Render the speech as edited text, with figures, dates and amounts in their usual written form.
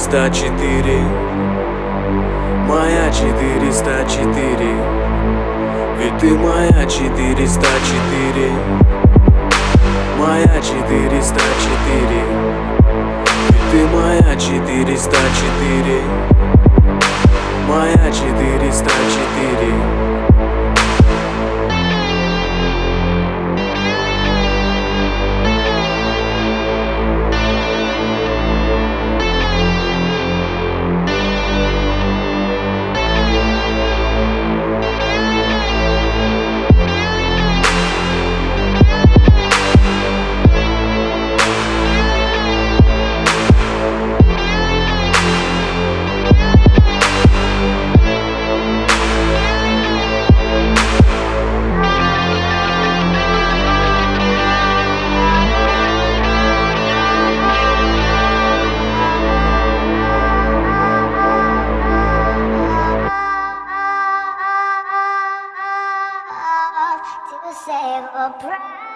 404, моя 404. Ведь ты моя 404, моя 404. Ведь ты моя 404, моя 404. To save a price.